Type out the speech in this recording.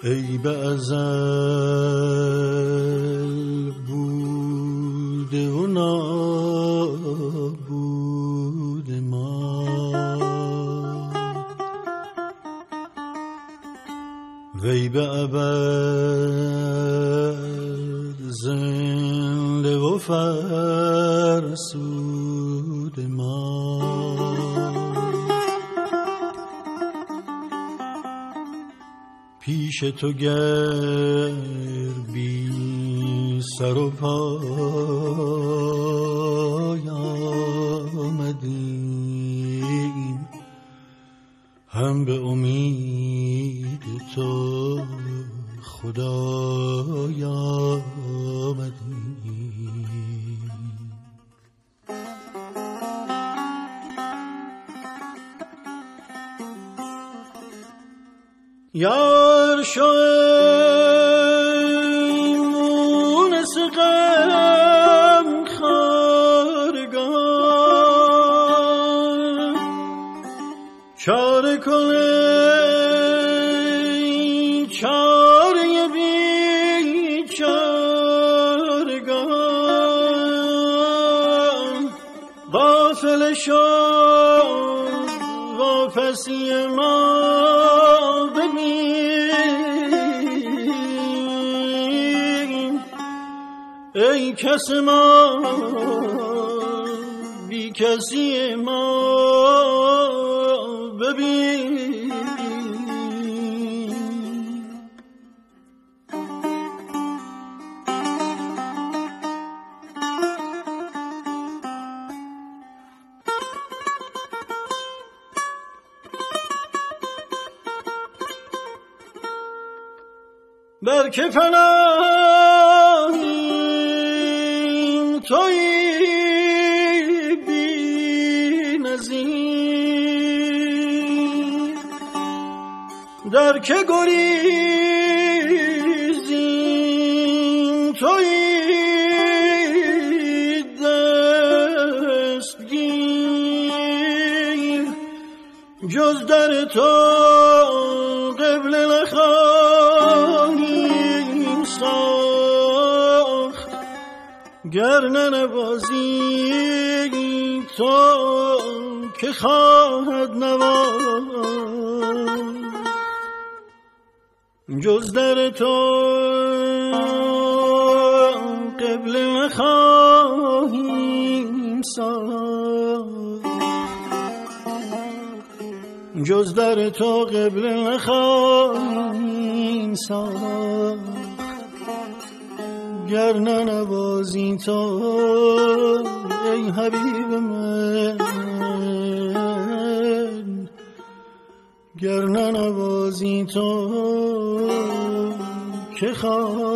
ای به ازل بوده و نابود ما، وی به ابد زنده و فرسود ما. پیش تو گر بی سر و پای آمدیم، هم به امید تو خدای آمدیم. یار شوی مونس غم خارگان، چاره کنی چاره بیچارگان. غافل شو واپسی ما ای کس ما بی کسی ما ببین. بر که پناهیم تویی بی نظیر، در که گریزیم تویی دستگیر. جز در تو قبله نخواهیم ساخت، گر ننوازی تو که خواهد نواخت. جز در تو قبله نخواهیم ساخت، جز در تو قبله نخواهیم ساخت، گر ننوازی تو ای حبیب من، گر ننوازی تو که خواهد